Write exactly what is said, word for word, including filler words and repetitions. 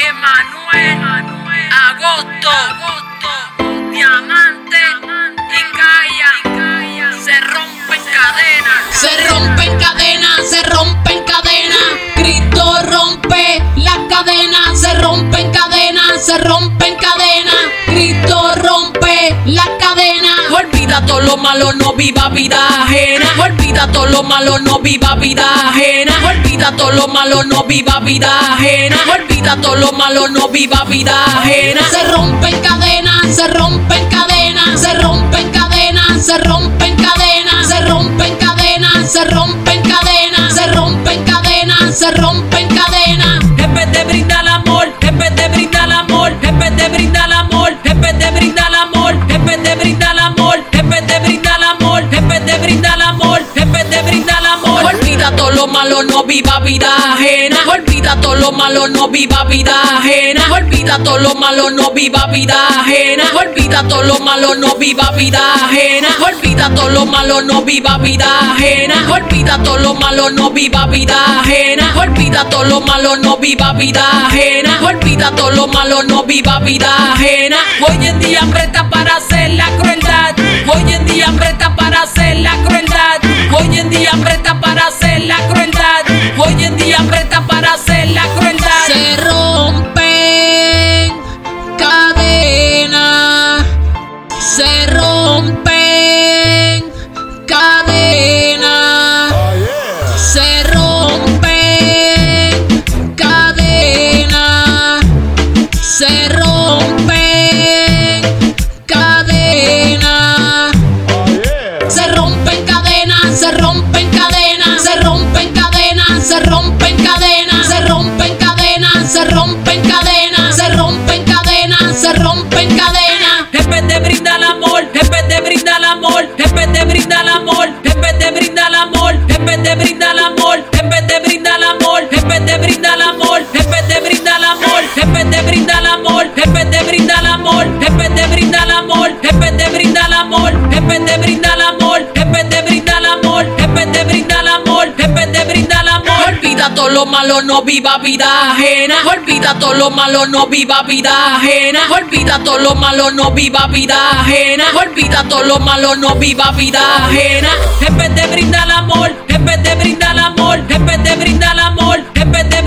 Emanuel, Agosto, Diamante y Calla. Se rompen cadenas. Se rompen cadenas, se rompen cadenas. Cristo rompe las cadenas. Se rompen cadenas, se rompen cadenas. Cristo rompe las cadenas. Olvida todo lo malo, no viva vida ajena. Olvida todo lo malo, no viva vida ajena. Olvida todo lo malo, no viva vida ajena. Olvida todo lo malo, no viva vida ajena. Se rompen cadenas, se rompen cadenas. Se rompen cadenas, se rompen cadenas. Se rompen cadenas, se rompen cadenas. Se rompen cadenas, se rompen cadenas. En vez de brindar amor, en vez de brindar amor, en vez de brindar amor, en vez de brindar amor, en vez de brindar amor, en vez de brindar amor, en vez de brindar amor, en vez de brindar amor. Olvida todo lo malo, no viva vida ajena. Olvida todo lo malo, no viva vida ajena. Olvida todo lo malo, no viva vida ajena. Olvida todo lo malo, no viva vida ajena. Olvida todo lo malo, no viva vida ajena. Olvida todo lo malo, no viva vida ajena. Olvida todo lo malo, no viva vida ajena. Olvida todo lo malo, no viva vida ajena. Hoy en día presta para hacer la crueldad. Hoy en día presta para hacer la crueldad. Hoy en día presta para hacer la crueldad. Hoy en día presta para hacer la crueldad. Se rompen cadenas. Se rompen cadenas. Se rompen cadenas. Se rompen cadenas. Se rompen cadenas, se rompen cadenas, se rompen cadenas, se rompen cadenas, se rompen cadenas, se rompen cadenas, se rompen cadenas, se rompen cadenas. En vez de brindar amor, en vez de brindar amor, en vez de brindar amor, en vez de brindar amor, en vez de brindar amor, en vez de brindar amor, en vez de brindar amor, en vez de brindar amor, en vez de brindar amor, en vez de brindar amor, en vez de brindar amor, en vez de brindar amor, en vez de brindar amor, en vez de brindar amor, en vez de brindar amor, en vez de brindar amor. Olvida todo lo malo, no viva vida ajena. Olvida todo lo malo, no viva vida ajena. Olvida todo lo malo, no viva vida ajena. Olvida todo lo malo, no viva vida ajena. En vez de brindar amor, en vez de brindar amor, en vez de brindar amor, en vez de